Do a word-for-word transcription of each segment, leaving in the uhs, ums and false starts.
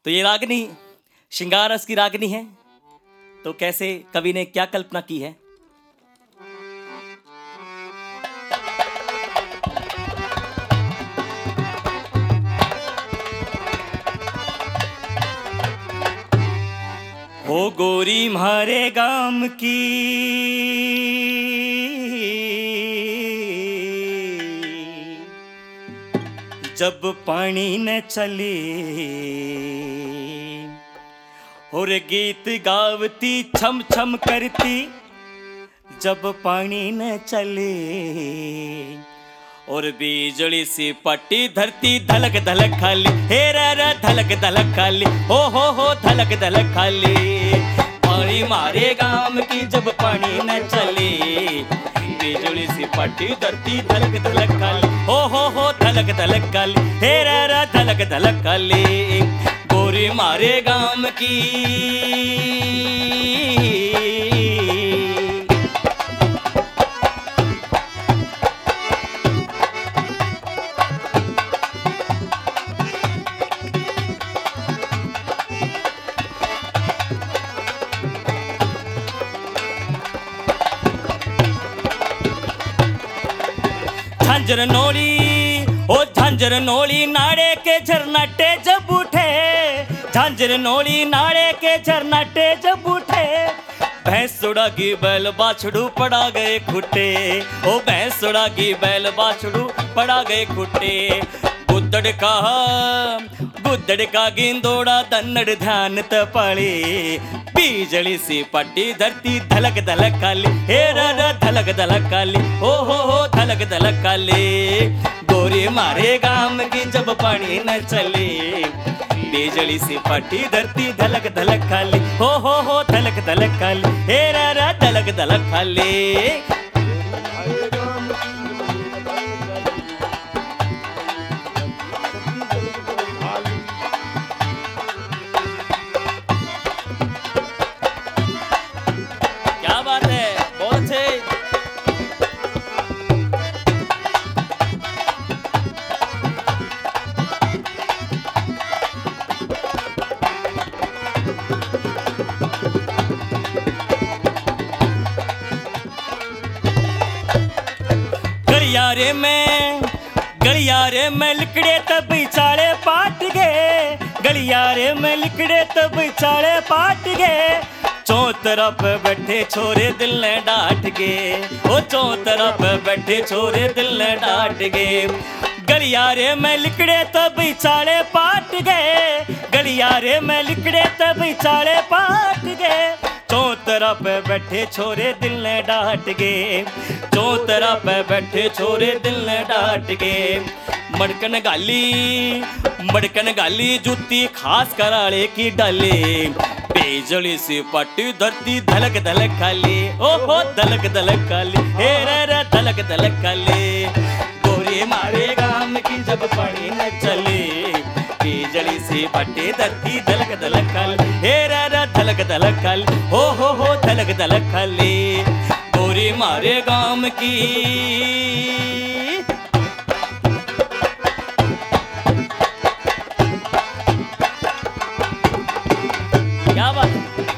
तो ये रागनी श्रृंगार रस की रागनी है। तो कैसे कवि ने क्या कल्पना की है? ओ गोरी म्हारे गाम की जब पानी न चले और गीत गावती छम छम करती जब पानी न चले और बिजली सी पट्टी धरती धलक धलक खाली हे रा धलक धलक खाली हो हो हो धलक धलक खाली। पानी मारे गाम की जब पानी न चले बिजली सी पट्टी धरती धलक धलक खाली हो हो हो धलक धलक खाली हे रा धलक धलक खाली। गोरी मारे गाम की झांझर नोली ओ झांझर नोली नाड़े के झरनाटे जब उठे झांझर नोली नाड़े के झरनाटे जब उठे भैंस सुड़ागी बैल बाछड़ू पड़ा गए खुटे ओ भैंस सुड़ागी बैल बाछड़ू पड़ा गए खुटे। गुद्दड़ का गुद्दड़ का गिंदोड़ा दन्नड़ ध्यान तपाले बिजली सी पट्टी धरती धलक धलक खाली हे रा धलक धलक खाली हो हो हो धलक धलक खाली। गोरी मारे गाम की जब पानी न चले बिजली सी पट्टी धरती धलक धलक खाली हो हो हो धलक धलक खाली हे रा धलक धलक खाली। गलियारे में गलियारे में लिकड़े तब चाले पाट गए गलियारे में लिकड़े तब चाले पाट गए। चौ तरफ बैठे छोरे दिल ने डांट गए ओ चौ तरफ बैठे छोरे दिल ने डांट गए। गलियारे में लिकड़े तब चाले पाट गए गलियारे में लिकड़े तब चाले पाट गए। चौ तरफ बैठे छोरे दिल ने डांट गए चौ तरफ बैठे छोरे दिल ने डांट गए। मड़कन गाली मड़कन गाली जूती खास कराड़े की डाले बिजली सी पट्टी धरती धलक धलक खाली ओ हो धलक धलक खाली हे रा धलक धलक खाली। गोरी मारे गाम की जब पानी न चले बिजली सी पट्टी धरती धलक धलक खाली हे रा धलक धलक खाली हो हो हो धलक धलक खाली। गोरी मारे गाम की क्या बात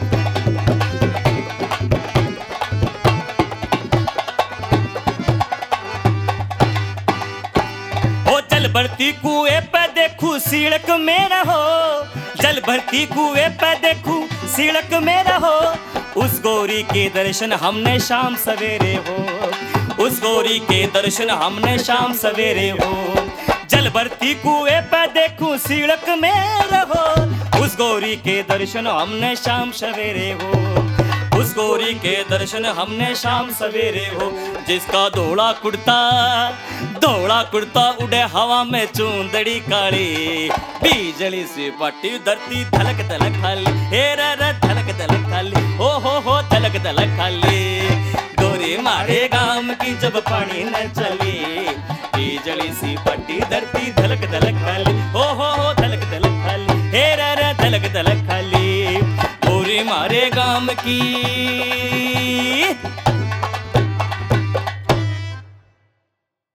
ओ जल भरती कुएं पे देखू सीढ़क में रहो जल भरती कुएं पे देखू सीढ़क में रहो। उस गोरी के दर्शन हमने शाम सवेरे हो उस गोरी के दर्शन हमने शाम सवेरे हो। जल भरती कुएं पे देखूं सीढ़क में रहो उस गोरी के दर्शन हमने शाम सवेरे हो उस गोरी के दर्शन हमने शाम सवेरे हो। जिसका धोड़ा कुर्ता धोड़ा कुर्ता उड़े हवा में चूंदड़ी काली बिजली सी पट्टी धरती धलक धलक खाली हे रा धलक धलक खाली हो हो हो धलक धलक खाली। गोरी मारे गाम की जब पानी न चले बिजली सी पट्टी धरती धलक धलक खाली हो हो हो धलक धलक खाली हे रा धलक धलक खाली। गोरी मारे गाम की